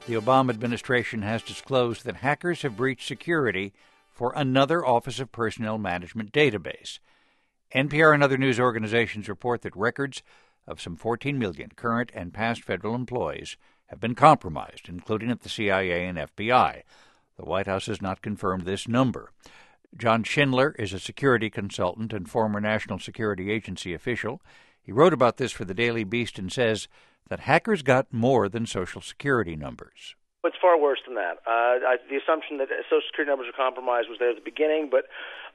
The Obama administration has disclosed that hackers have breached security for another Office of Personnel Management database. NPR and other news organizations report that records of some 14 million current and past federal employees have been compromised, including at the CIA and FBI. The White House has not confirmed this number. John Schindler is a security consultant and former National Security Agency official. He wrote about this for the Daily Beast and says that hackers got more than Social Security numbers. It's far worse than that. The assumption that Social Security numbers are compromised was there at the beginning, but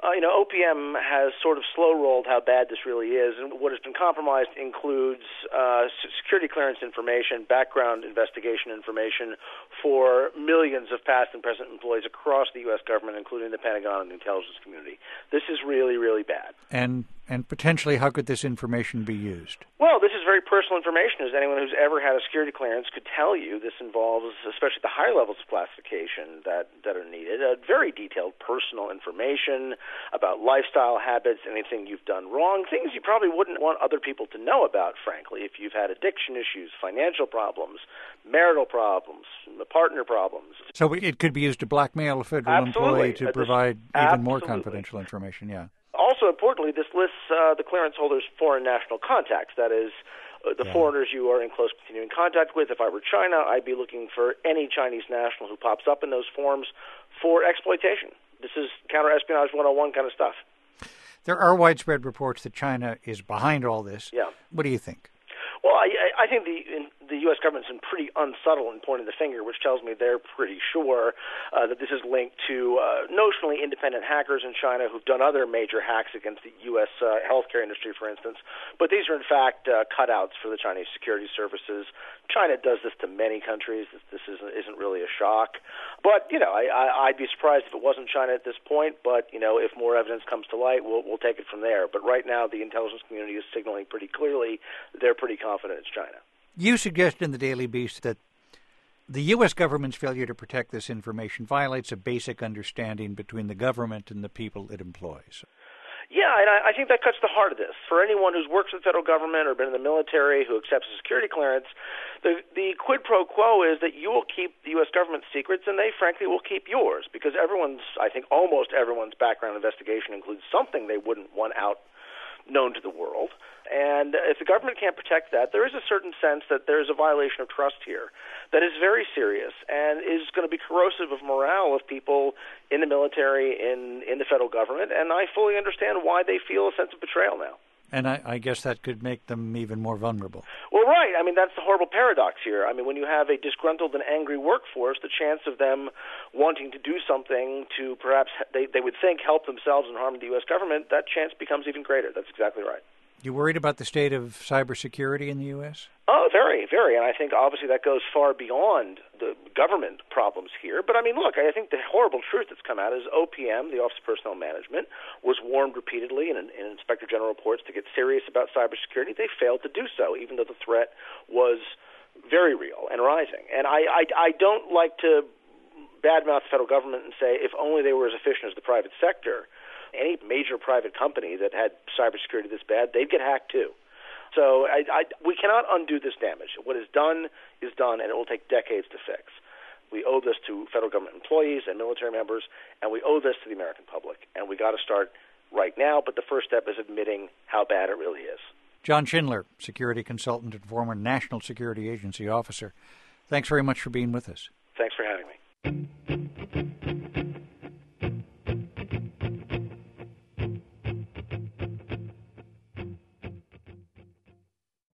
OPM has sort of slow-rolled how bad this really is, and what has been compromised includes security clearance information, background investigation information for millions of past and present employees across the U.S. government, including the Pentagon and the intelligence community. This is really, really bad. And potentially, how could this information be used? Well, this is very personal information, as anyone who's ever had a security clearance could tell you. This involves, especially the high levels of classification that are needed, very detailed personal information about lifestyle habits, anything you've done wrong, things you probably wouldn't want other people to know about, frankly, if you've had addiction issues, financial problems, marital problems, partner problems. So it could be used to blackmail a federal employee to provide even more confidential information, yeah. Also, importantly, this lists the clearance holders' foreign national contacts. That is, the foreigners you are in close continuing contact with. If I were China, I'd be looking for any Chinese national who pops up in those forms for exploitation. This is counter-espionage 101 kind of stuff. There are widespread reports that China is behind all this. Yeah. What do you think? Well, I think the U.S. government's been pretty unsubtle in pointing the finger, which tells me they're pretty sure that this is linked to notionally independent hackers in China who've done other major hacks against the U.S. healthcare industry, for instance. But these are, in fact, cutouts for the Chinese security services. China does this to many countries. This isn't really a shock. But, I'd be surprised if it wasn't China at this point. But, if more evidence comes to light, we'll take it from there. But right now, the intelligence community is signaling pretty clearly they're pretty confident it's China. You suggested in the Daily Beast that the U.S. government's failure to protect this information violates a basic understanding between the government and the people it employs. Yeah, and I think that cuts the heart of this. For anyone who's worked for the federal government or been in the military who accepts a security clearance, the quid pro quo is that you will keep the U.S. government's secrets and they, frankly, will keep yours because almost everyone's background investigation includes something they wouldn't want out known to the world. And if the government can't protect that, there is a certain sense that there is a violation of trust here that is very serious and is going to be corrosive of morale of people in the military, in the federal government. And I fully understand why they feel a sense of betrayal now. And I guess that could make them even more vulnerable. Well, right. That's the horrible paradox here. When you have a disgruntled and angry workforce, the chance of them wanting to do something to perhaps, they would think, help themselves and harm the U.S. government, that chance becomes even greater. That's exactly right. You worried about the state of cybersecurity in the U.S.? Oh, very, very. And I think, obviously, that goes far beyond the government problems here. But, look, I think the horrible truth that's come out is OPM, the Office of Personnel Management, was warned repeatedly in Inspector General reports to get serious about cybersecurity. They failed to do so, even though the threat was very real and rising. And I don't like to badmouth the federal government and say, if only they were as efficient as the private sector, any major private company that had cybersecurity this bad, they'd get hacked too. So we cannot undo this damage. What is done, and it will take decades to fix. We owe this to federal government employees and military members, and we owe this to the American public. And we got to start right now, but the first step is admitting how bad it really is. John Schindler, security consultant and former National Security Agency officer. Thanks very much for being with us.